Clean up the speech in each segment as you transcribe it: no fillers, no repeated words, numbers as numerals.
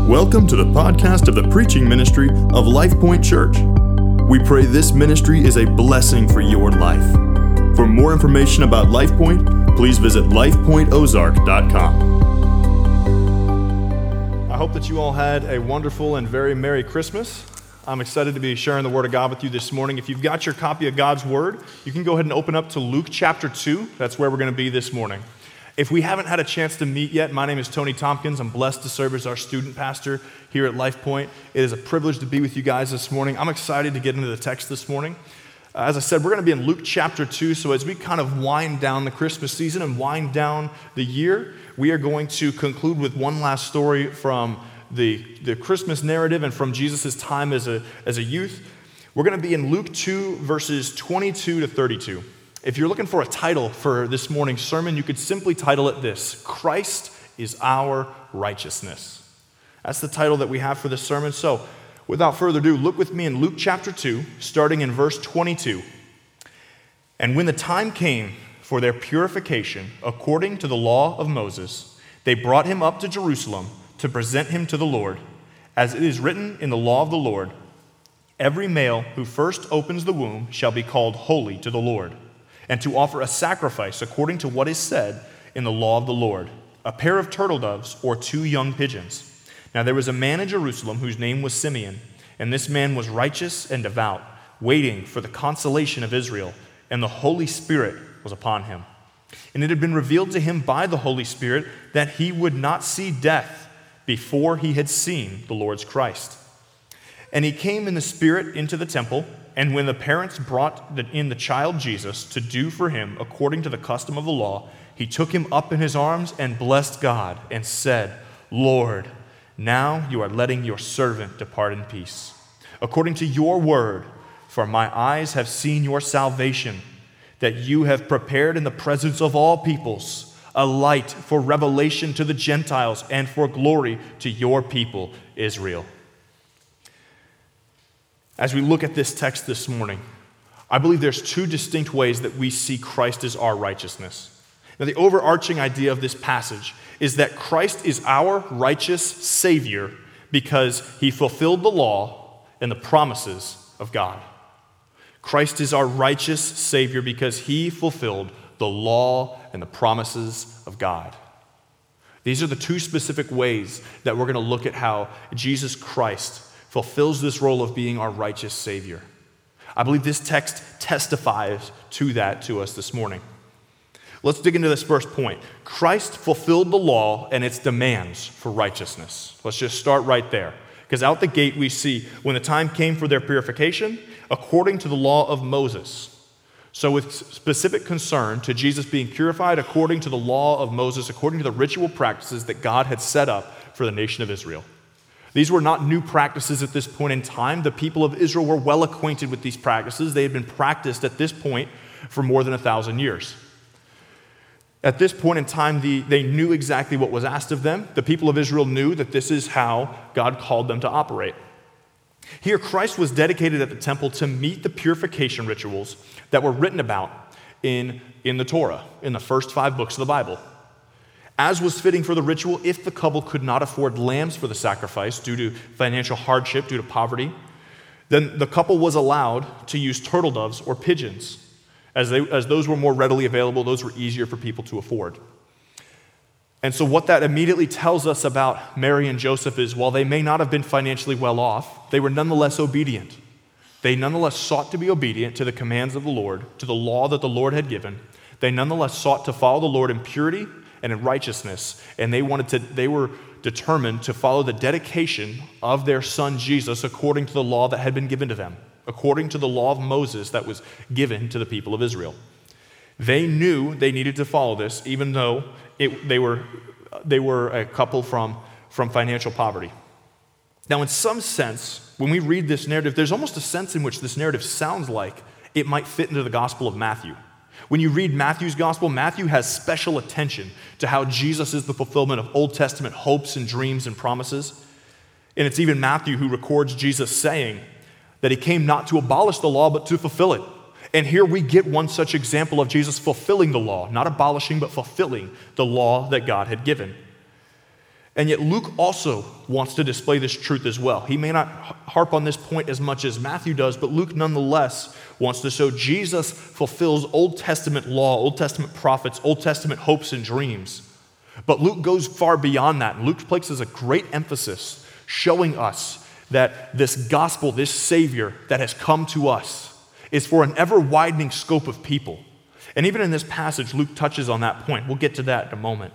Welcome to the podcast of the preaching ministry of LifePoint Church. We pray this ministry is a blessing for your life. For more information about LifePoint, please visit lifepointozark.com. I hope that you all had a wonderful and very Merry Christmas. I'm excited to be sharing the Word of God with you this morning. If you've got your copy of God's Word, you can go ahead and open up to Luke chapter 2. That's where we're going to be this morning. If we haven't had a chance to meet yet, my name is Tony Tompkins. I'm blessed to serve as our student pastor here at LifePoint. It is a privilege to be with you guys this morning. I'm excited to get into the text this morning. As I said, we're going to be in Luke chapter 2, so as we kind of wind down the Christmas season and wind down the year, we are going to conclude with one last story from the Christmas narrative and from Jesus' time as a youth. We're going to be in Luke 2, verses 22 to 32. If you're looking for a title for this morning's sermon, you could simply title it this: Christ is our righteousness. That's the title that we have for this sermon. So, without further ado, look with me in Luke chapter 2, starting in verse 22. And when the time came for their purification, according to the law of Moses, they brought him up to Jerusalem to present him to the Lord. As it is written in the law of the Lord, every male who first opens the womb shall be called holy to the Lord, and to offer a sacrifice according to what is said in the law of the Lord, a pair of turtle doves or 2 young pigeons. Now there was a man in Jerusalem whose name was Simeon, and this man was righteous and devout, waiting for the consolation of Israel, and the Holy Spirit was upon him. And it had been revealed to him by the Holy Spirit that he would not see death before he had seen the Lord's Christ. And he came in the Spirit into the temple, and when the parents brought in the child Jesus to do for him according to the custom of the law, he took him up in his arms and blessed God and said, Lord, now you are letting your servant depart in peace, according to your word, for my eyes have seen your salvation, that you have prepared in the presence of all peoples a light for revelation to the Gentiles and for glory to your people, Israel. As we look at this text this morning, I believe there's 2 distinct ways that we see Christ as our righteousness. Now, the overarching idea of this passage is that Christ is our righteous Savior because he fulfilled the law and the promises of God. Christ is our righteous Savior because he fulfilled the law and the promises of God. These are the 2 specific ways that we're going to look at how Jesus Christ fulfills this role of being our righteous Savior. I believe this text testifies to that to us this morning. Let's dig into this first point. Christ fulfilled the law and its demands for righteousness. Let's just start right there. Because out the gate we see, when the time came for their purification, according to the law of Moses. So with specific concern to Jesus being purified according to the law of Moses, according to the ritual practices that God had set up for the nation of Israel. These were not new practices at this point in time. The people of Israel were well acquainted with these practices. They had been practiced at this point for more than 1,000 years. At this point in time, they knew exactly what was asked of them. The people of Israel knew that this is how God called them to operate. Here, Christ was dedicated at the temple to meet the purification rituals that were written about in the Torah, in the first 5 books of the Bible. As was fitting for the ritual, if the couple could not afford lambs for the sacrifice due to financial hardship, due to poverty, then the couple was allowed to use turtle doves or pigeons. As those were more readily available, those were easier for people to afford. And so what that immediately tells us about Mary and Joseph is, while they may not have been financially well off, they were nonetheless obedient. They nonetheless sought to be obedient to the commands of the Lord, to the law that the Lord had given. They nonetheless sought to follow the Lord in purity and in righteousness, and they were determined to follow the dedication of their son Jesus according to the law that had been given to them, according to the law of Moses that was given to the people of Israel. They knew they needed to follow this, even though they were a couple from financial poverty. Now, in some sense, when we read this narrative, there's almost a sense in which this narrative sounds like it might fit into the Gospel of Matthew. When you read Matthew's gospel, Matthew has special attention to how Jesus is the fulfillment of Old Testament hopes and dreams and promises. And it's even Matthew who records Jesus saying that he came not to abolish the law, but to fulfill it. And here we get one such example of Jesus fulfilling the law, not abolishing, but fulfilling the law that God had given. And yet Luke also wants to display this truth as well. He may not harp on this point as much as Matthew does, but Luke nonetheless wants to show Jesus fulfills Old Testament law, Old Testament prophets, Old Testament hopes and dreams. But Luke goes far beyond that. And Luke places a great emphasis showing us that this gospel, this Savior that has come to us, is for an ever-widening scope of people. And even in this passage, Luke touches on that point. We'll get to that in a moment.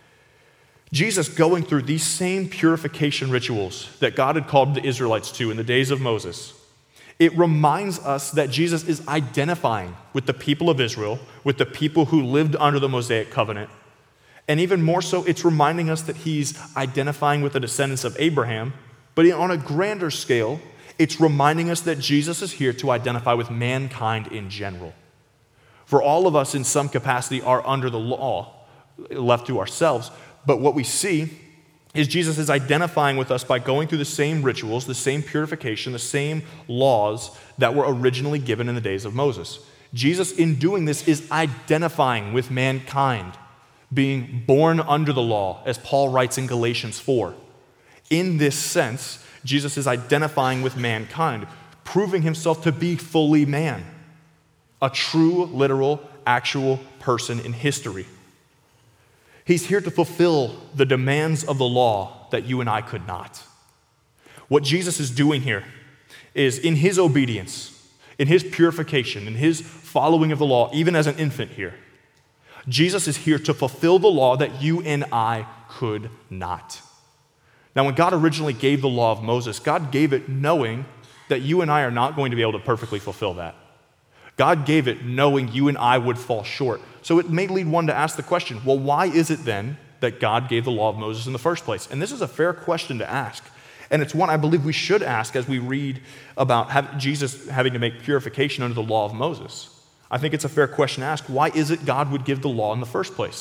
Jesus going through these same purification rituals that God had called the Israelites to in the days of Moses, it reminds us that Jesus is identifying with the people of Israel, with the people who lived under the Mosaic covenant. And even more so, it's reminding us that he's identifying with the descendants of Abraham. But on a grander scale, it's reminding us that Jesus is here to identify with mankind in general. For all of us in some capacity are under the law, left to ourselves. But what we see is Jesus is identifying with us by going through the same rituals, the same purification, the same laws that were originally given in the days of Moses. Jesus, in doing this, is identifying with mankind, being born under the law, as Paul writes in Galatians 4. In this sense, Jesus is identifying with mankind, proving himself to be fully man, a true, literal, actual person in history. He's here to fulfill the demands of the law that you and I could not. What Jesus is doing here is in his obedience, in his purification, in his following of the law, even as an infant here, Jesus is here to fulfill the law that you and I could not. Now, when God originally gave the law of Moses, God gave it knowing that you and I are not going to be able to perfectly fulfill that. God gave it knowing you and I would fall short. So it may lead one to ask the question, well, why is it then that God gave the law of Moses in the first place? And this is a fair question to ask. And it's one I believe we should ask as we read about Jesus having to make purification under the law of Moses. I think it's a fair question to ask. Why is it God would give the law in the first place?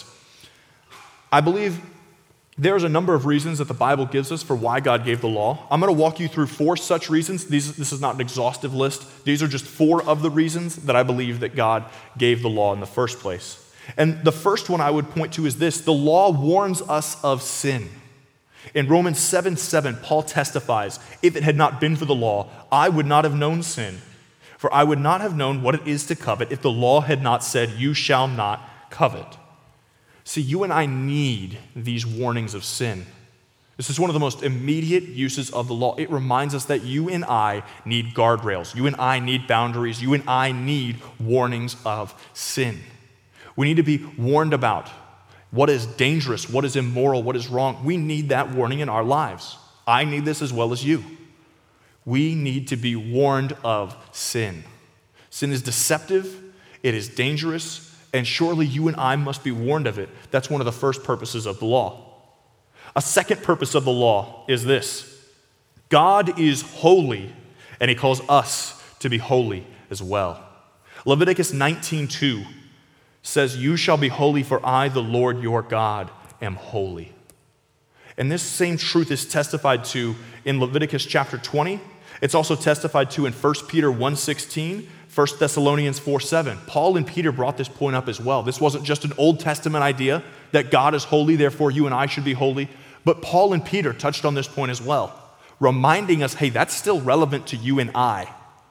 I believe there's a number of reasons that the Bible gives us for why God gave the law. I'm going to walk you through 4 such reasons. This is not an exhaustive list. These are just 4 of the reasons that I believe that God gave the law in the first place. And the first one I would point to is this: the law warns us of sin. In Romans 7:7, Paul testifies, if it had not been for the law, I would not have known sin. For I would not have known what it is to covet if the law had not said, you shall not covet. See, you and I need these warnings of sin. This is one of the most immediate uses of the law. It reminds us that you and I need guardrails. You and I need boundaries. You and I need warnings of sin. We need to be warned about what is dangerous, what is immoral, what is wrong. We need that warning in our lives. I need this as well as you. We need to be warned of sin. Sin is deceptive, it is dangerous, and surely you and I must be warned of it. That's one of the first purposes of the law. A second purpose of the law is this: God is holy, and he calls us to be holy as well. Leviticus 19:2 says, you shall be holy, for I, the Lord your God, am holy. And this same truth is testified to in Leviticus chapter 20. It's also testified to in 1 Peter 1:16, 1 Thessalonians 4:7. Paul and Peter brought this point up as well. This wasn't just an Old Testament idea that God is holy, therefore you and I should be holy. But Paul and Peter touched on this point as well, reminding us, hey, that's still relevant to you and I.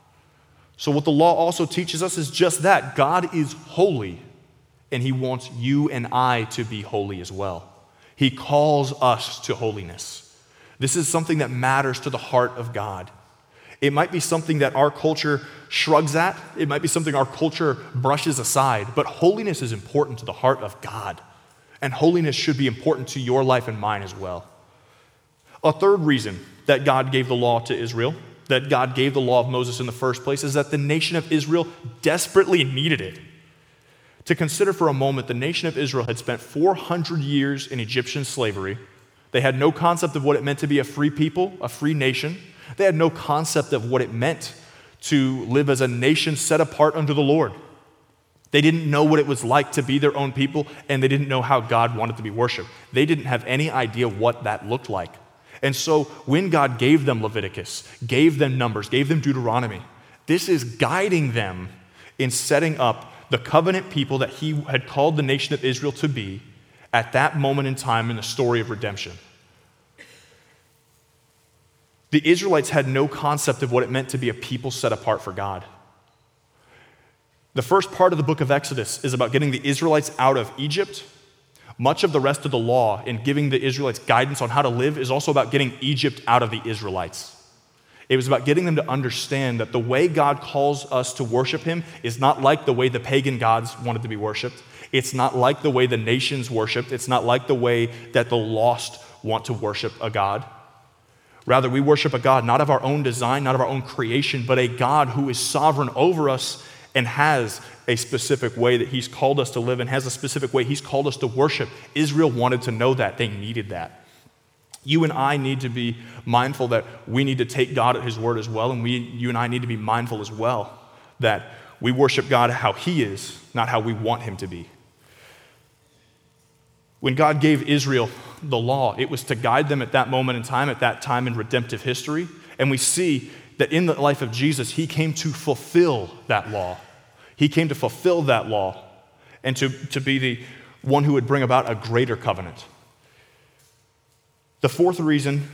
So what the law also teaches us is just that. God is holy, and he wants you and I to be holy as well. He calls us to holiness. This is something that matters to the heart of God. It might be something that our culture shrugs at. It might be something our culture brushes aside. But holiness is important to the heart of God. And holiness should be important to your life and mine as well. A third reason that God gave the law to Israel, that God gave the law of Moses in the first place, is that the nation of Israel desperately needed it. To consider for a moment, the nation of Israel had spent 400 years in Egyptian slavery. They had no concept of what it meant to be a free people, a free nation. They had no concept of what it meant to live as a nation set apart unto the Lord. They didn't know what it was like to be their own people, and they didn't know how God wanted to be worshiped. They didn't have any idea what that looked like. And so when God gave them Leviticus, gave them Numbers, gave them Deuteronomy, this is guiding them in setting up the covenant people that he had called the nation of Israel to be at that moment in time in the story of redemption. The Israelites had no concept of what it meant to be a people set apart for God. The first part of the book of Exodus is about getting the Israelites out of Egypt. Much of the rest of the law in giving the Israelites guidance on how to live is also about getting Egypt out of the Israelites. It was about getting them to understand that the way God calls us to worship him is not like the way the pagan gods wanted to be worshiped. It's not like the way the nations worshiped. It's not like the way that the lost want to worship a God. Rather, we worship a God not of our own design, not of our own creation, but a God who is sovereign over us and has a specific way that he's called us to live and has a specific way he's called us to worship. Israel wanted to know that. They needed that. You and I need to be mindful that we need to take God at his word as well, and you and I need to be mindful as well that we worship God how he is, not how we want him to be. When God gave Israel the law, it was to guide them at that moment in time, at that time in redemptive history, and we see that in the life of Jesus, he came to fulfill that law. He came to fulfill that law and to be the one who would bring about a greater covenant. The fourth reason,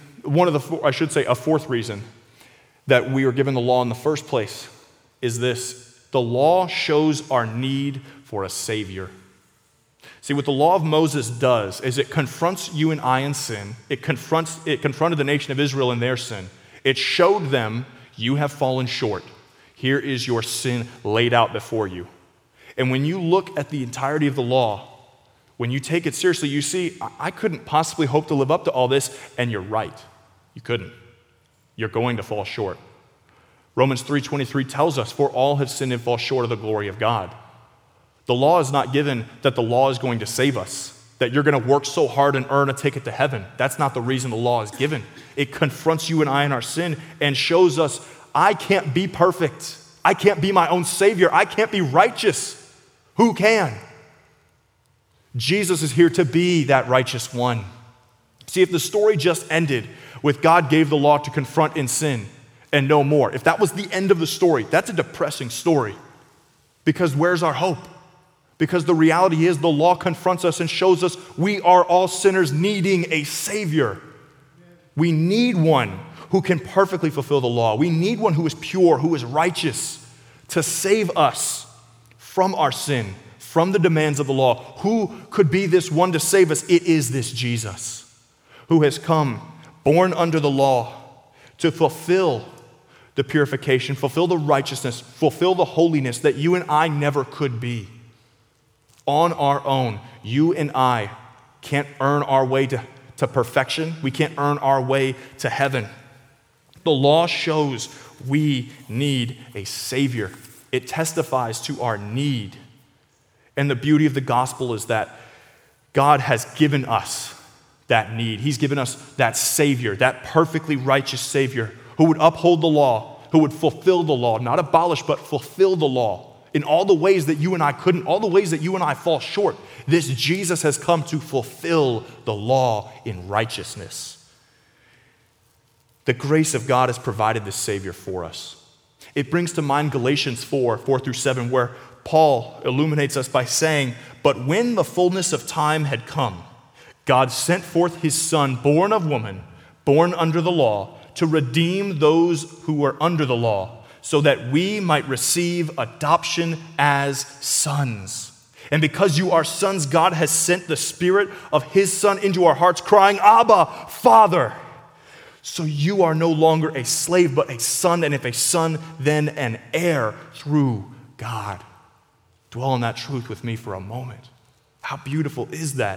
a fourth reason that we are given the law in the first place is this: the law shows our need for a Savior. See, what the law of Moses does is it confronts you and I in sin. It confronted the nation of Israel in their sin. It showed them, you have fallen short. Here is your sin laid out before you. And when you look at the entirety of the law, when you take it seriously, you see, I couldn't possibly hope to live up to all this, and you're right. You couldn't. You're going to fall short. Romans 3:23 tells us, for all have sinned and fall short of the glory of God. The law is not given that the law is going to save us, that you're going to work so hard and earn a ticket to heaven. That's not the reason the law is given. It confronts you and I in our sin and shows us, I can't be perfect. I can't be my own Savior. I can't be righteous. Who can? Jesus is here to be that righteous one. See, if the story just ended with God gave the law to confront in sin and no more, if that was the end of the story, that's a depressing story. Because where's our hope? Because the reality is the law confronts us and shows us we are all sinners needing a Savior. We need one who can perfectly fulfill the law. We need one who is pure, who is righteous, to save us from our sin, from the demands of the law. Who could be this one to save us? It is this Jesus, who has come, born under the law, to fulfill the purification, fulfill the righteousness, fulfill the holiness that you and I never could be. On our own, you and I can't earn our way to perfection. We can't earn our way to heaven. The law shows we need a Savior. It testifies to our need. And the beauty of the gospel is that God has given us that need. He's given us that Savior, that perfectly righteous Savior who would uphold the law, who would fulfill the law, not abolish, but fulfill the law in all the ways that you and I couldn't, all the ways that you and I fall short. This Jesus has come to fulfill the law in righteousness. The grace of God has provided this Savior for us. It brings to mind Galatians 4:4-7, where Paul illuminates us by saying, but when the fullness of time had come, God sent forth his Son, born of woman, born under the law, to redeem those who were under the law, so that we might receive adoption as sons. And because you are sons, God has sent the Spirit of his Son into our hearts, crying, Abba, Father. So you are no longer a slave, but a son, and if a son, then an heir through God. Dwell on that truth with me for a moment. How beautiful is that?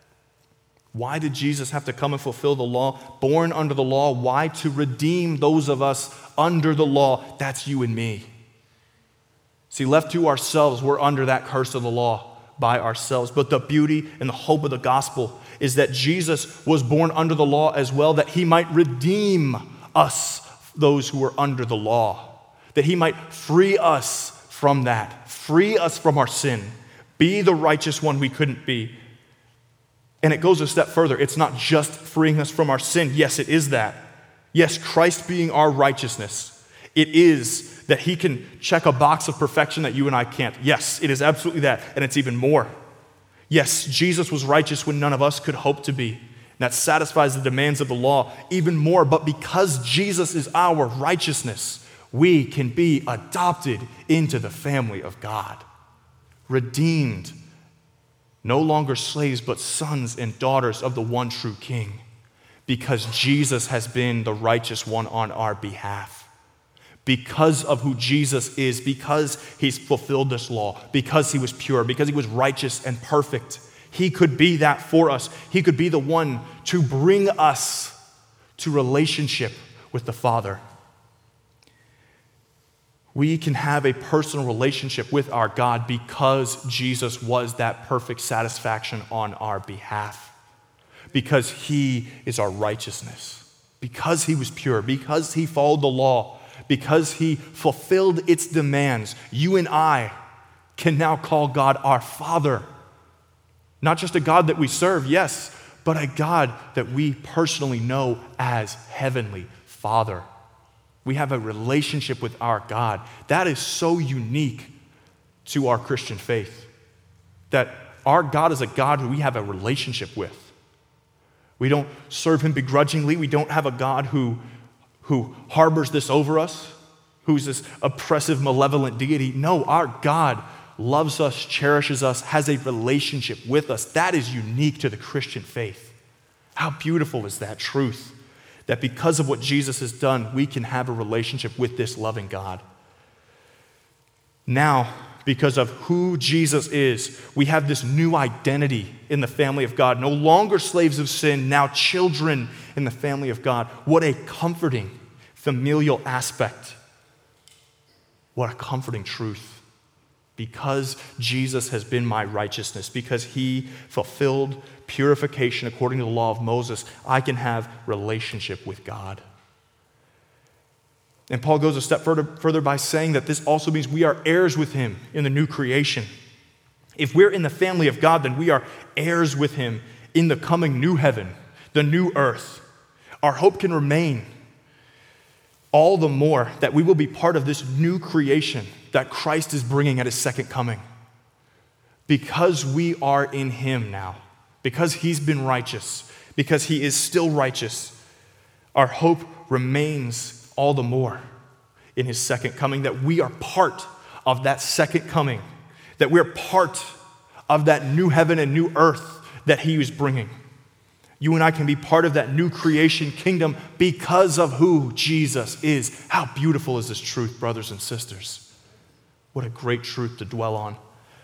Why did Jesus have to come and fulfill the law? Born under the law. Why? To redeem those of us under the law. That's you and me. See, left to ourselves, we're under that curse of the law by ourselves. But the beauty and the hope of the gospel is that Jesus was born under the law as well, that he might redeem us, those who are under the law, that he might free us from that, free us from our sin, be the righteous one we couldn't be. And it goes a step further. It's not just freeing us from our sin. Yes, it is that. Yes, Christ being our righteousness. It is that he can check a box of perfection that you and I can't. Yes, it is absolutely that. And it's even more. Yes, Jesus was righteous when none of us could hope to be. that satisfies the demands of the law even more. But because Jesus is our righteousness, we can be adopted into the family of God, redeemed, no longer slaves, but sons and daughters of the one true King, because Jesus has been the righteous one on our behalf. Because of who Jesus is, because he's fulfilled this law, because he was pure, because he was righteous and perfect, he could be that for us. He could be the one to bring us to relationship with the Father. We can have a personal relationship with our God because Jesus was that perfect satisfaction on our behalf. Because he is our righteousness. Because he was pure. Because he followed the law. Because he fulfilled its demands. You and I can now call God our Father. Not just a God that we serve, yes, but a God that we personally know as Heavenly Father. We have a relationship with our God. That is so unique to our Christian faith, that our God is a God who we have a relationship with. We don't serve him begrudgingly. We don't have a God who harbors this over us, who's this oppressive, malevolent deity. No, our God loves us, cherishes us, has a relationship with us. That is unique to the Christian faith. How beautiful is that truth? That because of what Jesus has done, we can have a relationship with this loving God. Now, because of who Jesus is, we have this new identity in the family of God. No longer slaves of sin, now children in the family of God. What a comforting familial aspect. What a comforting truth. Because Jesus has been my righteousness, because he fulfilled purification according to the law of Moses, I can have relationship with God. And Paul goes a step further by saying that this also means we are heirs with him in the new creation. If we're in the family of God, then we are heirs with him in the coming new heaven, the new earth. Our hope can remain all the more that we will be part of this new creation that Christ is bringing at his second coming. Because we are in him now, because he's been righteous, because he is still righteous, our hope remains all the more in his second coming, that we are part of that second coming, that we're part of that new heaven and new earth that he is bringing. You and I can be part of that new creation kingdom because of who Jesus is. How beautiful is this truth, brothers and sisters? What a great truth to dwell on.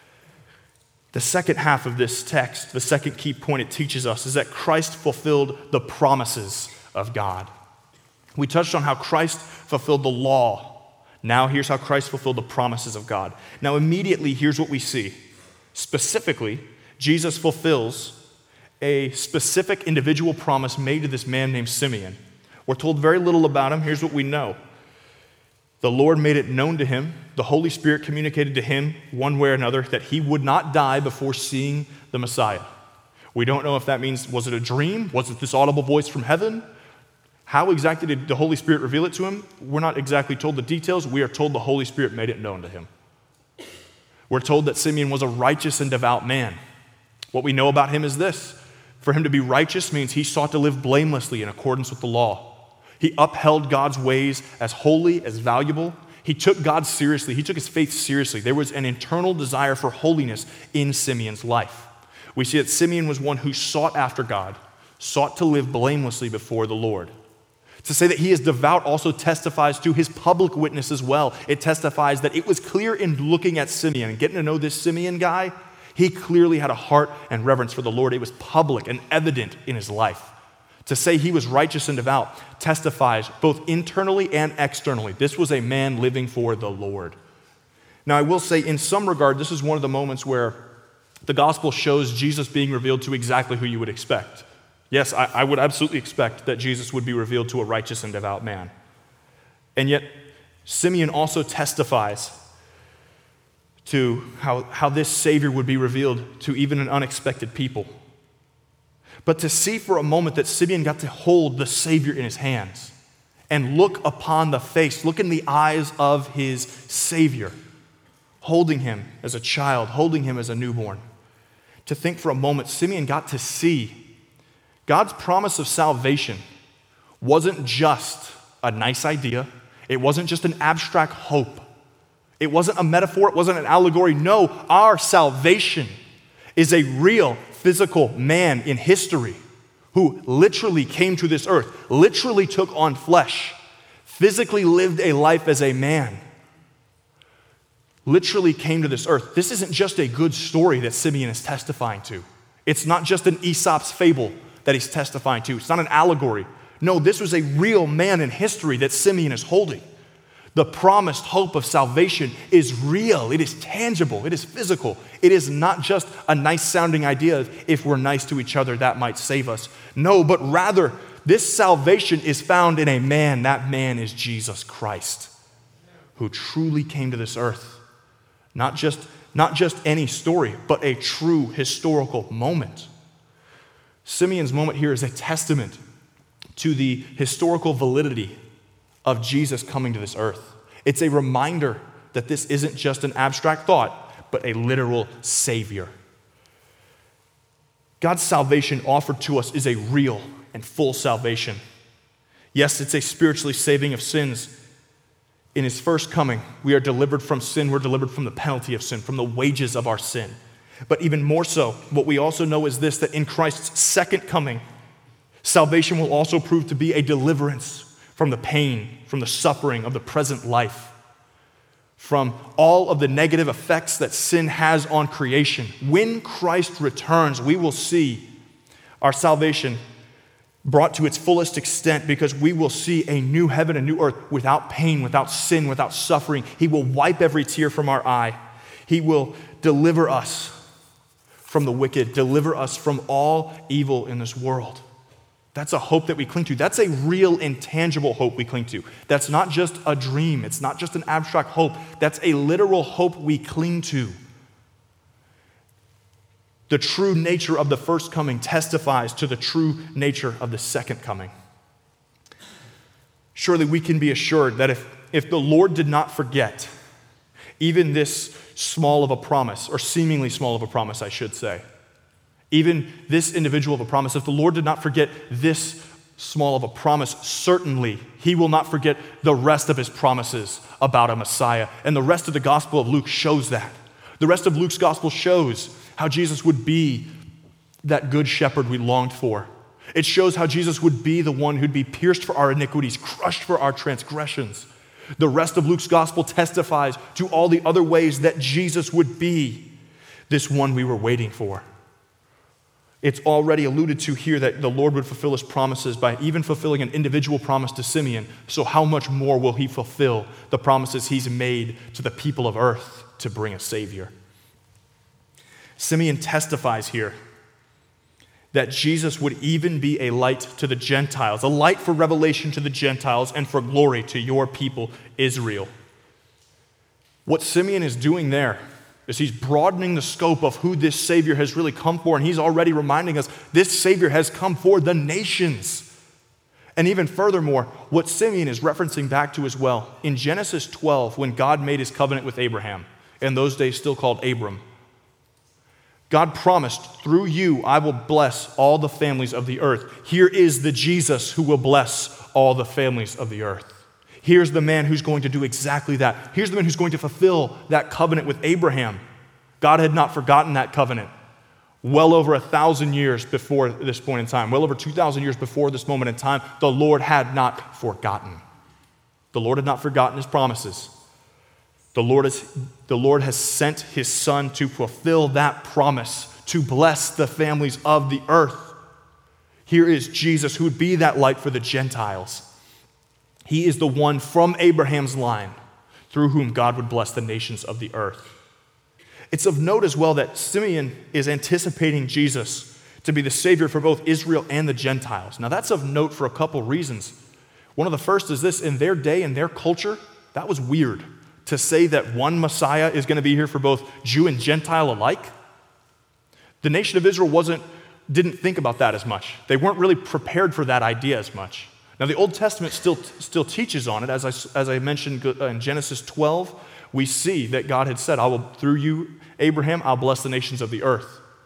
The second half of this text, the second key point it teaches us, is that Christ fulfilled the promises of God. We touched on how Christ fulfilled the law. Now here's how Christ fulfilled the promises of God. Now immediately, here's what we see. Specifically, Jesus fulfills a specific individual promise made to this man named Simeon. We're told very little about him. Here's what we know. The Lord made it known to him. The Holy Spirit communicated to him one way or another that he would not die before seeing the Messiah. We don't know if that means, was it a dream? Was it this audible voice from heaven? How exactly did the Holy Spirit reveal it to him? We're not exactly told the details. We are told the Holy Spirit made it known to him. We're told that Simeon was a righteous and devout man. What we know about him is this. For him to be righteous means he sought to live blamelessly in accordance with the law. He upheld God's ways as holy, as valuable. He took God seriously. He took his faith seriously. There was an internal desire for holiness in Simeon's life. We see that Simeon was one who sought after God, sought to live blamelessly before the Lord. To say that he is devout also testifies to his public witness as well. It testifies that it was clear in looking at Simeon and getting to know this Simeon guy, he clearly had a heart and reverence for the Lord. It was public and evident in his life. To say he was righteous and devout testifies both internally and externally. This was a man living for the Lord. Now, I will say, in some regard, this is one of the moments where the gospel shows Jesus being revealed to exactly who you would expect. Yes, I would absolutely expect that Jesus would be revealed to a righteous and devout man. And yet, Simeon also testifies to how this Savior would be revealed to even an unexpected people. But to see for a moment that Simeon got to hold the Savior in his hands and look upon the face, look in the eyes of his Savior, holding him as a child, holding him as a newborn. To think for a moment, Simeon got to see God's promise of salvation wasn't just a nice idea. It wasn't just an abstract hope. It wasn't a metaphor. It wasn't an allegory. No, our salvation is a real physical man in history who literally came to this earth, literally took on flesh, physically lived a life as a man, literally came to this earth. This isn't just a good story that Simeon is testifying to. It's not just an Aesop's fable that he's testifying to. It's not an allegory. No, this was a real man in history that Simeon is holding. The promised hope of salvation is real. It is tangible. It is physical. It is not just a nice sounding idea of if we're nice to each other, that might save us. No, but rather, this salvation is found in a man. That man is Jesus Christ, who truly came to this earth. Not just any story, but a true historical moment. Simeon's moment here is a testament to the historical validity of Jesus coming to this earth. It's a reminder that this isn't just an abstract thought, but a literal Savior. God's salvation offered to us is a real and full salvation. Yes, it's a spiritually saving of sins. In his first coming, we are delivered from sin. We're delivered from the penalty of sin, from the wages of our sin. But even more so, what we also know is this, that in Christ's second coming, salvation will also prove to be a deliverance from the pain, from the suffering of the present life, from all of the negative effects that sin has on creation. When Christ returns, we will see our salvation brought to its fullest extent because we will see a new heaven, a new earth without pain, without sin, without suffering. He will wipe every tear from our eye. He will deliver us from the wicked, deliver us from all evil in this world. That's a hope that we cling to. That's a real, intangible hope we cling to. That's not just a dream. It's not just an abstract hope. That's a literal hope we cling to. The true nature of the first coming testifies to the true nature of the second coming. Surely we can be assured that if the Lord did not forget even this small of a promise, or seemingly small of a promise, I should say, even this individual of a promise, if the Lord did not forget this small of a promise, certainly he will not forget the rest of his promises about a Messiah. And the rest of the Gospel of Luke shows that. The rest of Luke's Gospel shows how Jesus would be that good shepherd we longed for. It shows how Jesus would be the one who'd be pierced for our iniquities, crushed for our transgressions. The rest of Luke's Gospel testifies to all the other ways that Jesus would be this one we were waiting for. It's already alluded to here that the Lord would fulfill his promises by even fulfilling an individual promise to Simeon. So how much more will he fulfill the promises he's made to the people of earth to bring a Savior? Simeon testifies here that Jesus would even be a light to the Gentiles, a light for revelation to the Gentiles and for glory to your people, Israel. What Simeon is doing there is he's broadening the scope of who this Savior has really come for, and he's already reminding us this Savior has come for the nations. And even furthermore, what Simeon is referencing back to as well, in Genesis 12, when God made his covenant with Abraham, in those days still called Abram, God promised, through you I will bless all the families of the earth. Here is the Jesus who will bless all the families of the earth. Here's the man who's going to do exactly that. Here's the man who's going to fulfill that covenant with Abraham. God had not forgotten that covenant. Well over 1,000 years before this point in time, well over 2,000 years before this moment in time, the Lord had not forgotten. The Lord had not forgotten his promises. The Lord has sent his Son to fulfill that promise, to bless the families of the earth. Here is Jesus who would be that light for the Gentiles. He is the one from Abraham's line through whom God would bless the nations of the earth. It's of note as well that Simeon is anticipating Jesus to be the Savior for both Israel and the Gentiles. Now that's of note for a couple reasons. One of the first is this: in their day, in their culture, that was weird to say that one Messiah is going to be here for both Jew and Gentile alike. The nation of Israel didn't think about that as much. They weren't really prepared for that idea as much. Now, the Old Testament still teaches on it. As I mentioned in Genesis 12, we see that God had said, through you, Abraham, I'll bless the nations of the earth.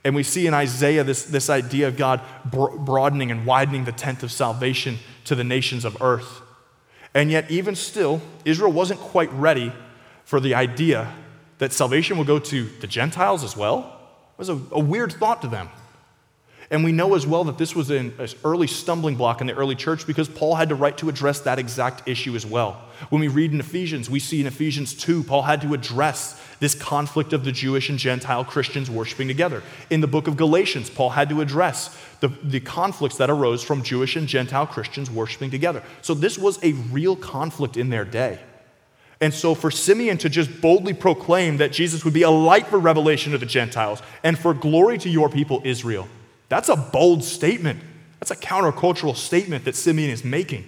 And we see in Isaiah this idea of God broadening and widening the tent of salvation to the nations of earth. And yet, even still, Israel wasn't quite ready for the idea that salvation will go to the Gentiles as well. It was a weird thought to them. And we know as well that this was an early stumbling block in the early church because Paul had to write to address that exact issue as well. When we read in Ephesians, we see in Ephesians 2, Paul had to address this conflict of the Jewish and Gentile Christians worshiping together. In the book of Galatians, Paul had to address the conflicts that arose from Jewish and Gentile Christians worshiping together. So this was a real conflict in their day. And so for Simeon to just boldly proclaim that Jesus would be a light for revelation to the Gentiles and for glory to your people Israel, that's a bold statement. That's a countercultural statement that Simeon is making.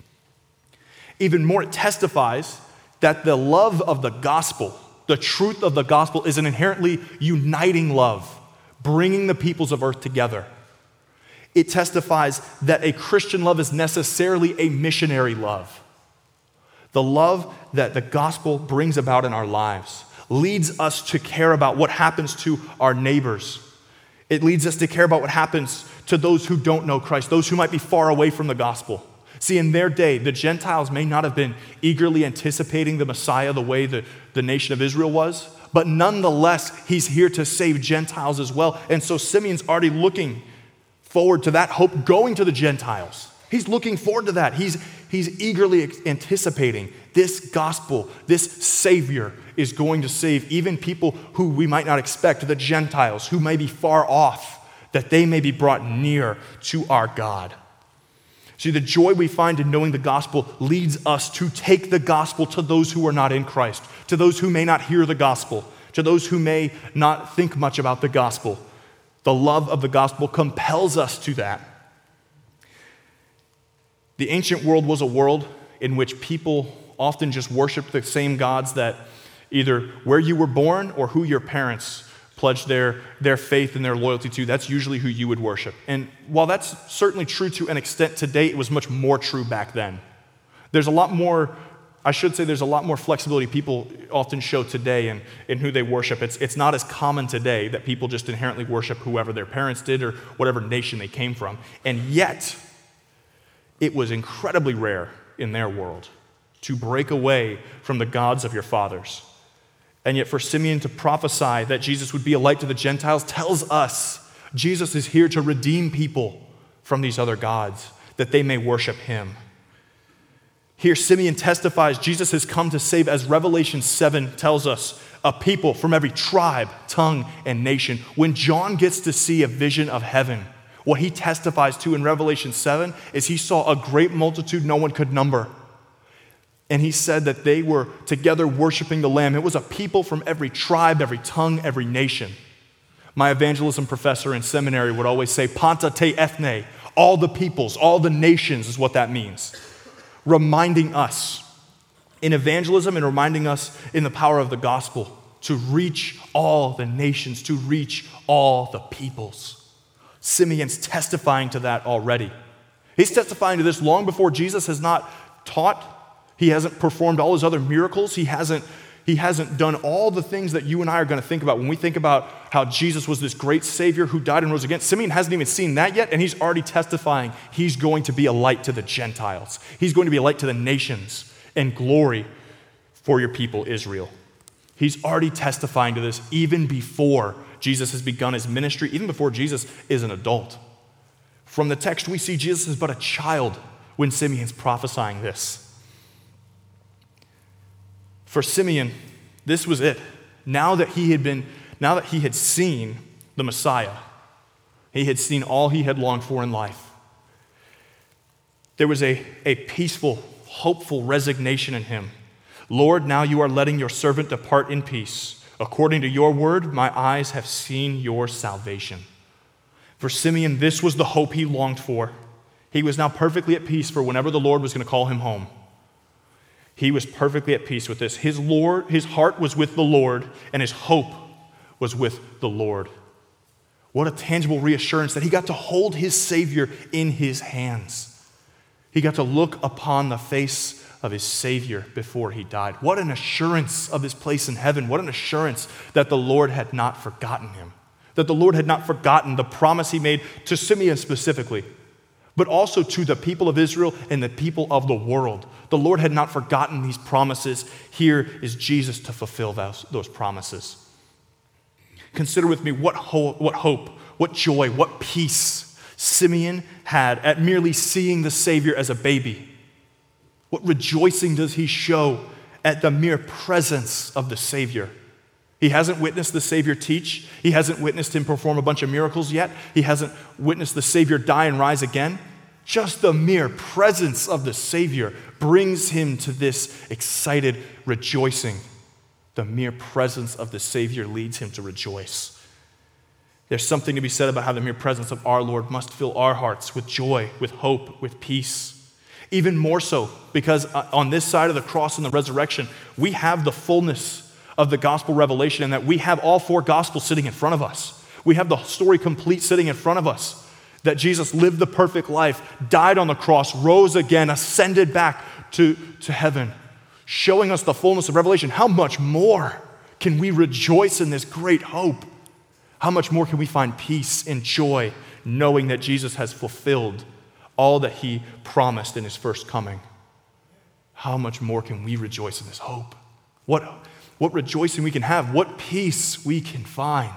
Even more, it testifies that the love of the gospel, the truth of the gospel, is an inherently uniting love, bringing the peoples of earth together. It testifies that a Christian love is necessarily a missionary love. The love that the gospel brings about in our lives leads us to care about what happens to our neighbors. It leads us to care about what happens to those who don't know Christ, those who might be far away from the gospel. See, in their day, the Gentiles may not have been eagerly anticipating the Messiah the way the nation of Israel was, but nonetheless, he's here to save Gentiles as well. And so Simeon's already looking forward to that hope going to the Gentiles. He's looking forward to that. He's eagerly anticipating this gospel, this Savior is going to save even people who we might not expect, the Gentiles, who may be far off, that they may be brought near to our God. See, the joy we find in knowing the gospel leads us to take the gospel to those who are not in Christ, to those who may not hear the gospel, to those who may not think much about the gospel. The love of the gospel compels us to that. The ancient world was a world in which people often just worshiped the same gods that either where you were born or who your parents pledged their faith and their loyalty to. That's usually who you would worship. And while that's certainly true to an extent today, it was much more true back then. There's a lot more flexibility people often show today in who they worship. It's not as common today that people just inherently worship whoever their parents did or whatever nation they came from. And yet, it was incredibly rare in their world to break away from the gods of your fathers. And yet for Simeon to prophesy that Jesus would be a light to the Gentiles tells us Jesus is here to redeem people from these other gods, that they may worship him. Here Simeon testifies Jesus has come to save, as Revelation 7 tells us, a people from every tribe, tongue, and nation. When John gets to see a vision of heaven, what he testifies to in Revelation 7 is he saw a great multitude no one could number. And he said that they were together worshiping the Lamb. It was a people from every tribe, every tongue, every nation. My evangelism professor in seminary would always say, Panta te ethne, all the peoples, all the nations is what that means. Reminding us in evangelism and reminding us in the power of the gospel to reach all the nations, to reach all the peoples. Simeon's testifying to that already. He's testifying to this long before Jesus has not taught. He hasn't performed all his other miracles. He hasn't done all the things that you and I are going to think about when we think about how Jesus was this great Savior who died and rose again. Simeon hasn't even seen that yet, and he's already testifying he's going to be a light to the Gentiles. He's going to be a light to the nations and glory for your people, Israel. He's already testifying to this even before Jesus has begun his ministry, even before Jesus is an adult. From the text, we see Jesus is but a child when Simeon's prophesying this. For Simeon, this was it. Now that he had seen the Messiah, he had seen all he had longed for in life. There was a peaceful, hopeful resignation in him. Lord, now you are letting your servant depart in peace. According to your word, my eyes have seen your salvation. For Simeon, this was the hope he longed for. He was now perfectly at peace for whenever the Lord was going to call him home. He was perfectly at peace with this. His heart was with the Lord, and his hope was with the Lord. What a tangible reassurance that he got to hold his Savior in his hands. He got to look upon the face of his Savior before he died. What an assurance of his place in heaven. What an assurance that the Lord had not forgotten him. that the Lord had not forgotten the promise he made to Simeon specifically, but also to the people of Israel and the people of the world. The Lord had not forgotten these promises. Here is Jesus to fulfill those promises. Consider with me what hope, what joy, what peace Simeon had at merely seeing the Savior as a baby. What rejoicing does he show at the mere presence of the Savior? He hasn't witnessed the Savior teach. He hasn't witnessed him perform a bunch of miracles yet. He hasn't witnessed the Savior die and rise again. Just the mere presence of the Savior brings him to this excited rejoicing. The mere presence of the Savior leads him to rejoice. There's something to be said about how the mere presence of our Lord must fill our hearts with joy, with hope, with peace. Even more so, because on this side of the cross and the resurrection, we have the fullness of the gospel revelation, and that we have all four gospels sitting in front of us. We have the story complete sitting in front of us. That Jesus lived the perfect life, died on the cross, rose again, ascended back to heaven, showing us the fullness of revelation. How much more can we rejoice in this great hope? How much more can we find peace and joy knowing that Jesus has fulfilled all that he promised in his first coming? How much more can we rejoice in this hope? What rejoicing we can have, what peace we can find.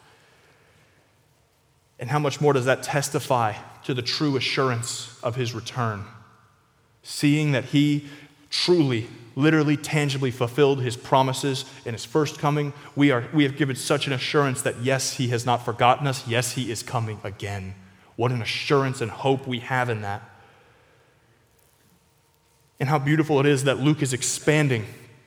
And how much more does that testify to the true assurance of his return? Seeing that he truly, literally, tangibly fulfilled his promises in his first coming, we have given such an assurance that yes, he has not forgotten us, yes, he is coming again. What an assurance and hope we have in that. And how beautiful it is that Luke is expanding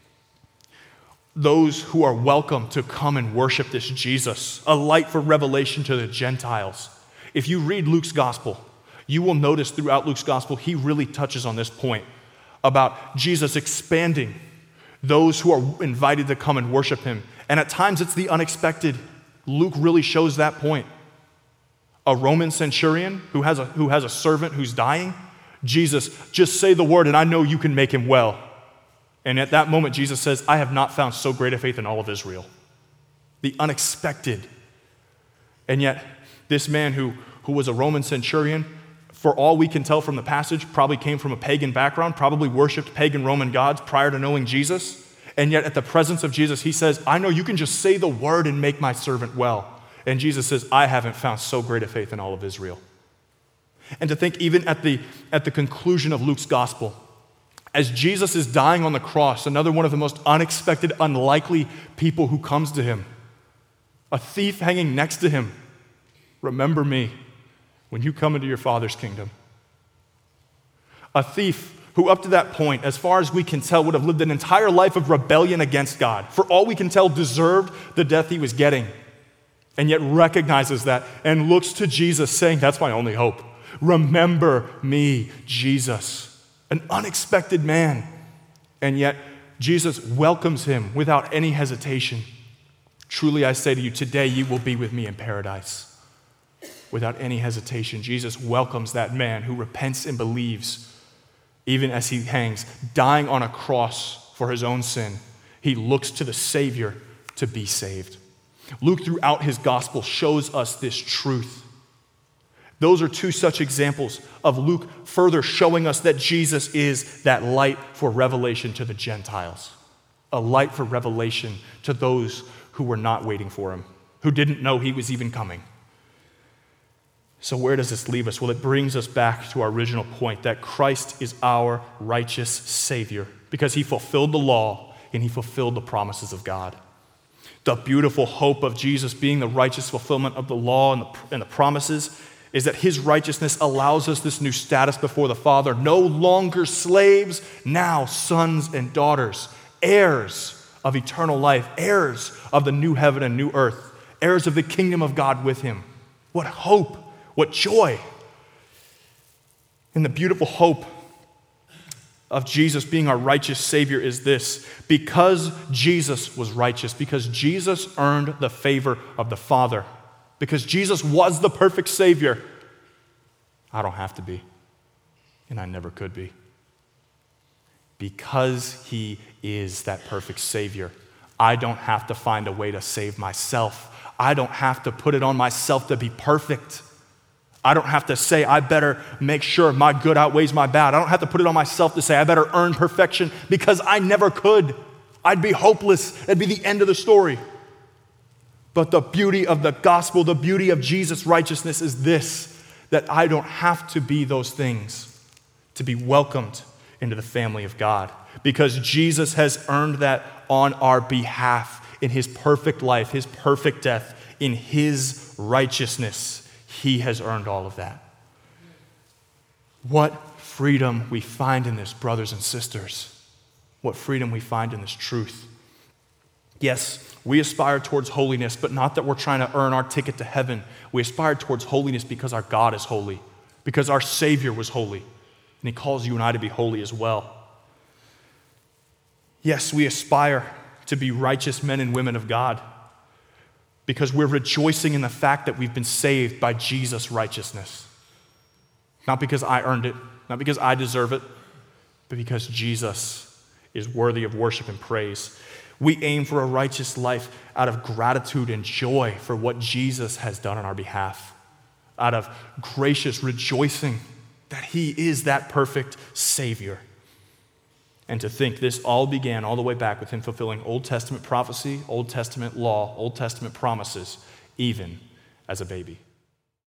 those who are welcome to come and worship this Jesus, a light for revelation to the Gentiles. If you read Luke's gospel, you will notice throughout Luke's gospel, he really touches on this point about Jesus expanding those who are invited to come and worship him. And at times it's the unexpected. Luke really shows that point. A Roman centurion who has a servant who's dying, Jesus, just say the word and I know you can make him well. And at that moment, Jesus says, I have not found so great a faith in all of Israel. The unexpected. And yet, this man who was a Roman centurion, for all we can tell from the passage, probably came from a pagan background, probably worshiped pagan Roman gods prior to knowing Jesus. And yet, at the presence of Jesus, he says, I know you can just say the word and make my servant well. And Jesus says, I haven't found so great a faith in all of Israel. And to think even at the conclusion of Luke's gospel, as Jesus is dying on the cross, another one of the most unexpected, unlikely people who comes to him, a thief hanging next to him, remember me when you come into your Father's kingdom. A thief who up to that point, as far as we can tell, would have lived an entire life of rebellion against God. For all we can tell, deserved the death he was getting, and yet recognizes that and looks to Jesus saying, that's my only hope. Remember me, Jesus. An unexpected man, and yet Jesus welcomes him without any hesitation. Truly I say to you, today you will be with me in paradise. Without any hesitation, Jesus welcomes that man who repents and believes, even as he hangs, dying on a cross for his own sin. He looks to the Savior to be saved. Luke, throughout his gospel, shows us this truth. Those are two such examples of Luke further showing us that Jesus is that light for revelation to the Gentiles, a light for revelation to those who were not waiting for him, who didn't know he was even coming. So where does this leave us? Well, it brings us back to our original point that Christ is our righteous Savior because he fulfilled the law and he fulfilled the promises of God. The beautiful hope of Jesus being the righteous fulfillment of the law and the promises is that his righteousness allows us this new status before the Father. No longer slaves, now sons and daughters, heirs of eternal life, heirs of the new heaven and new earth, heirs of the kingdom of God with him. What hope, what joy. And the beautiful hope of Jesus being our righteous Savior is this: because Jesus was righteous, because Jesus earned the favor of the Father, because Jesus was the perfect Savior, I don't have to be, and I never could be. Because he is that perfect Savior, I don't have to find a way to save myself. I don't have to put it on myself to be perfect. I don't have to say, I better make sure my good outweighs my bad. I don't have to put it on myself to say, I better earn perfection, because I never could. I'd be hopeless. That'd be the end of the story. But the beauty of the gospel, the beauty of Jesus' righteousness is this, that I don't have to be those things to be welcomed into the family of God, because Jesus has earned that on our behalf in his perfect life, his perfect death, in his righteousness. He has earned all of that. What freedom we find in this, brothers and sisters. What freedom we find in this truth. Yes, we aspire towards holiness, but not that we're trying to earn our ticket to heaven. We aspire towards holiness because our God is holy, because our Savior was holy, and he calls you and I to be holy as well. Yes, we aspire to be righteous men and women of God, because we're rejoicing in the fact that we've been saved by Jesus' righteousness. Not because I earned it, not because I deserve it, but because Jesus is worthy of worship and praise. We aim for a righteous life out of gratitude and joy for what Jesus has done on our behalf, out of gracious rejoicing that he is that perfect Savior. And to think this all began all the way back with him fulfilling Old Testament prophecy, Old Testament law, Old Testament promises, even as a baby.